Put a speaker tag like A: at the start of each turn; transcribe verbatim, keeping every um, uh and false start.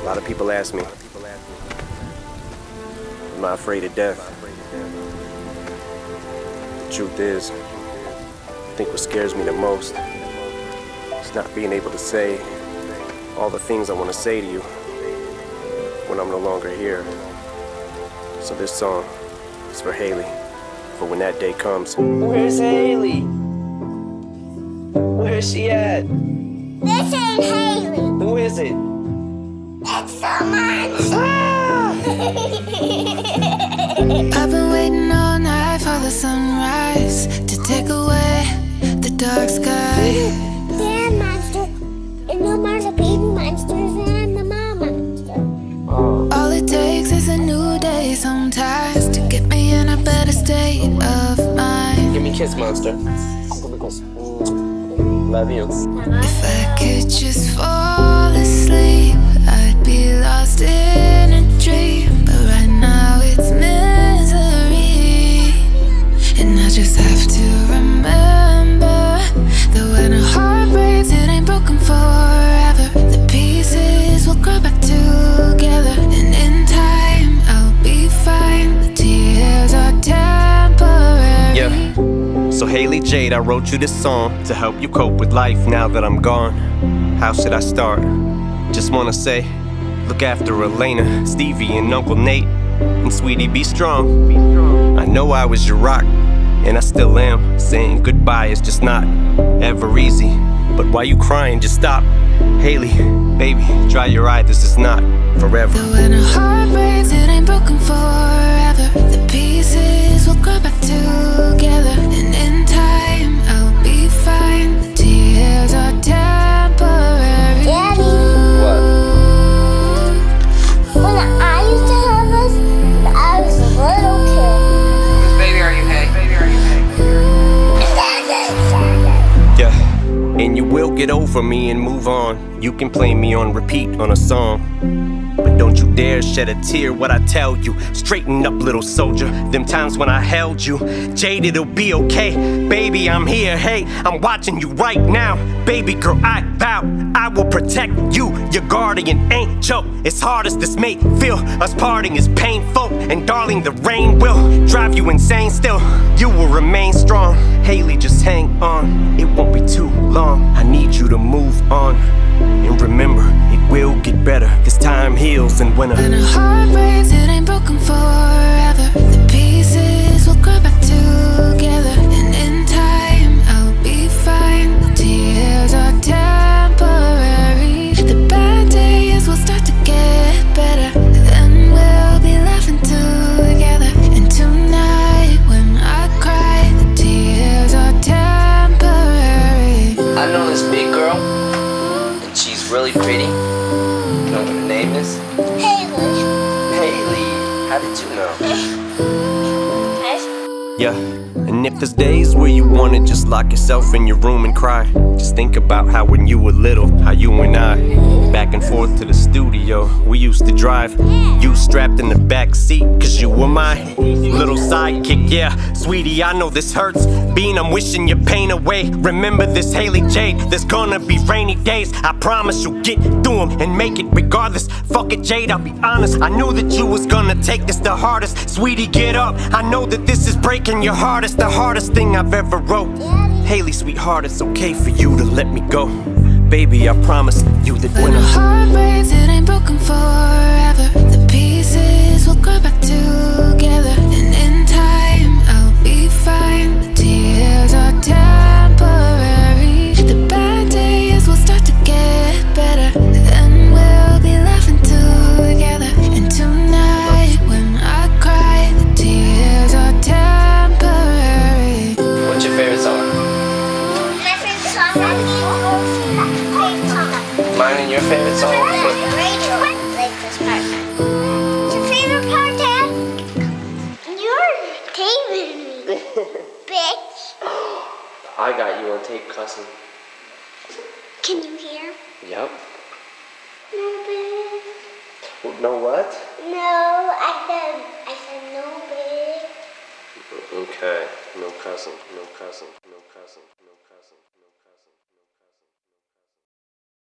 A: lot of people ask me, am I afraid of death? The truth is, I think what scares me the most is not being able to say all the things I want to say to you when I'm no longer here. So this song is for Haley, for when that day comes.
B: Where's Haley? Where's she at?
C: This ain't Haley.
B: Who is it?
C: It's someone.
B: Ah!
D: I've been waiting all night for the sunrise to take away the dark sky.
C: They're a monster. And no more the baby monsters, and I'm the mom monster.
B: Oh.
D: All it takes is a new day sometimes to get me in a better state of mind.
B: Give me a kiss, monster. Love you.
D: If I could just fall asleep, I'd be lost in a dream. But right now it's misery, and I just have to remember that when a heart breaks, it ain't broken forever. The pieces will grow back together, and in time I'll be fine. The tears are temporary.
A: Yeah. So Haley Jade, I wrote you this song to help you cope with life now that I'm gone. How should I start? Just wanna say, look after Elena, Stevie, and Uncle Nate. And sweetie, be strong. I know I was your rock, and I still am. Saying goodbye is just not ever easy. But why you crying? Just stop. Haley, baby, dry your eye, this is not forever.
D: Though when a heart breaks, it ain't broken forever. The pieces will grow back together, and in time I'll be fine. The tears are temporary.
C: Daddy.
B: What?
C: When I used to have this, I was a little kid.
E: Baby, are you okay? Baby, are you okay?
A: Yeah, and you will get over me and move on. You can play me on repeat on a song, but don't you dare shed a tear what I tell you. Straighten up, little soldier. Them times when I held you, Jade, it'll be okay. Baby, I'm here, hey, I'm watching you right now. Baby girl, I vow I will protect you, your guardian angel. As hard as this may feel, us parting is painful. And darling, the rain will drive you insane still. You will remain strong. Haley, just hang on, it won't be too long. I need you to move on. And remember, it will get better, cause time heals in winter.
D: When a heart breaks, it ain't broken forever. The pieces will grow back together, and in time I'll be fine. The tears are temporary. The bad days will start to get better, then we'll be laughing together. And tonight when I cry, the tears are temporary.
B: I know this big girl, and she's really pretty. You know what her name is?
C: Haley.
B: Haley. How did you know?
A: Yeah, and if there's days where you wanna just lock yourself in your room and cry, just think about how when you were little, how you and I, back and forth to the studio, we used to drive. You strapped in the back seat, cause you were my little sidekick. Yeah, sweetie, I know this hurts. Bean, I'm wishing your pain away. Remember this, Haley Jade, there's gonna be rainy days. I promise you'll get through them and make it regardless. Fuck it, Jade, I'll be honest, I knew that you was gonna take this the hardest. Sweetie, get up, I know that this is breaking your heart. It's the hardest thing I've ever wrote. Haley, sweetheart, it's okay for you to let me go. Baby, I promise you that when
D: When a
A: I
D: heart breaks, it ain't broken forever. The pieces will grow back together, and in time I'll be fine. The tears are temporary. The bad days will start to get better, then we'll be laughing together. And tonight when I cry, the tears are temporary.
B: What's your favorite song?
C: My favorite song, I mean, favorite song.
B: Mine and your favorite song? What?
C: Rachel, like this part. Your favorite part, Dad? You're taping me, bitch.
B: I got you on tape cussing.
C: Can you hear?
B: Yep.
C: No, bitch.
B: No what?
C: No, I said, I said no, bitch.
A: Okay, no cussing, no cussing, no cussing.